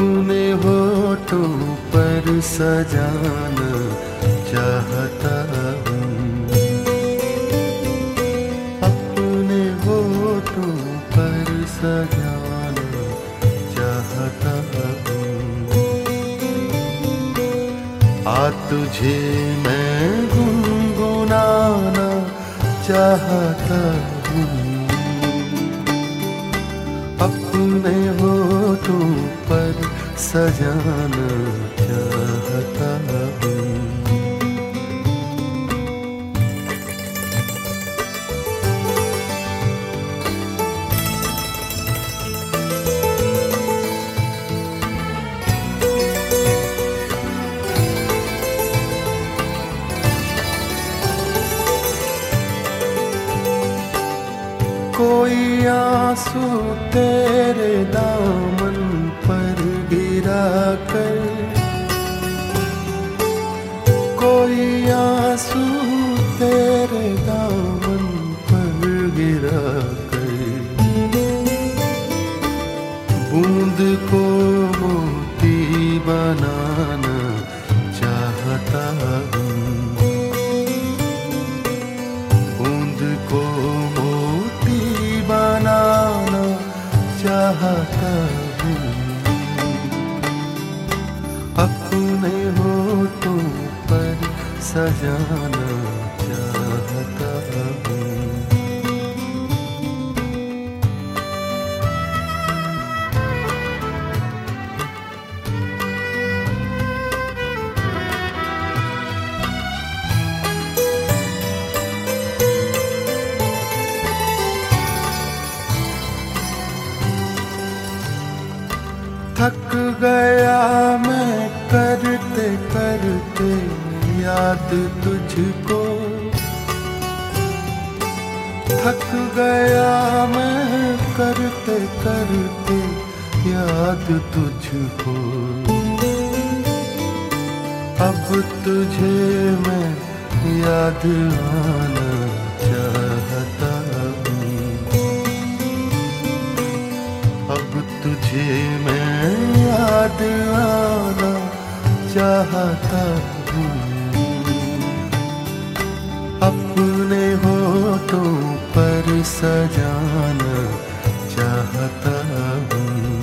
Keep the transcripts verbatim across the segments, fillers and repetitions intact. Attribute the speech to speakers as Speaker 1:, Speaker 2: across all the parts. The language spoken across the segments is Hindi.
Speaker 1: अपने होठों पर सजाना चाहता हूँ, अपने होठों पर सजाना चाहता हूँ। आ तुझे मैं गुनगुनाना चाहता हूँ, अपने होठों पर सजाना चाहता हूँ। कोई आंसू तेरे दामन पर गिरा कर, कोई आंसू तेरे दामन पर गिरा कर, बूंद को मोती बनाना चाहता हूँ, बूंद को बनाना चाहता हूँ, अपने होठों पर सजाना चाहता हूँ। थक गया मैं करते करते याद तुझको, थक गया मैं करते करते याद तुझको, अब तुझे मैं याद आना चाहता हूँ, अब तुझे मैं याद आना चाहता हूँ, अपने होठों पर सजाना चाहता हूँ।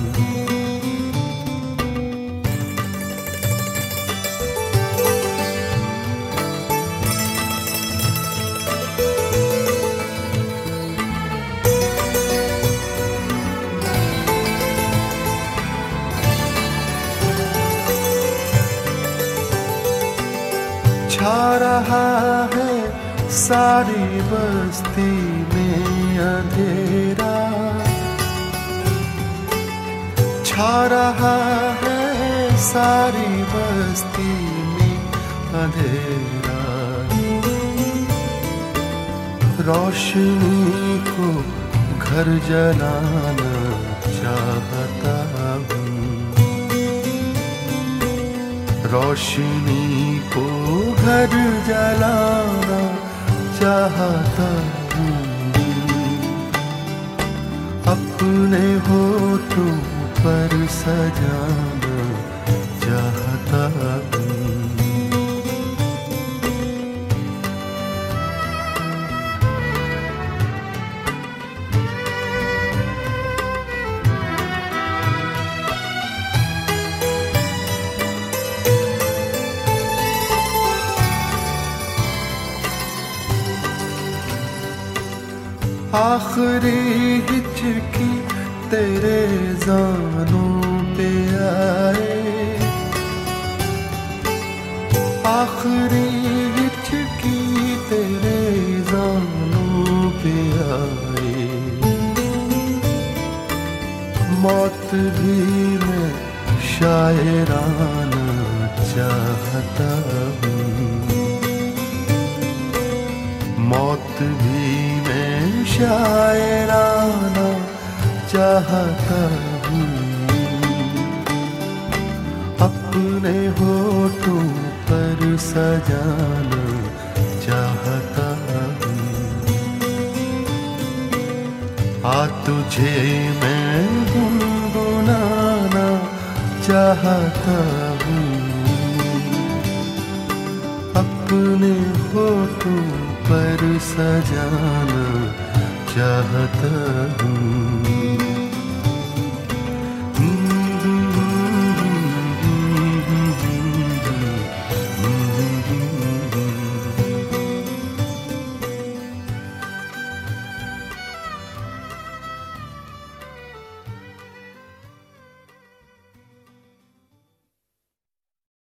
Speaker 1: छा रहा है सारी बस्ती में अंधेरा, छा रहा है सारी बस्ती में अंधेरा, रोशनी को घर जलाना चाहता हूँ, रोशनी को घर जलाना चाहता हूँ, अपने होठों पर सजाना चाहता हूँ। आखिरी हिचकी तेरे ज़ानों पे आए, आखिरी हिचकी तेरे ज़ानों पे आए, मौत भी मैं शायराना चाहता हूँ, मौत भी मैं शायराना चाहता हूँ, अपने होठों पर सजाना चाहता हूँ। आ तुझे मैं गुनगुनाना चाहता हूँ। अपने होठों पर सजाना चाहता हूँ।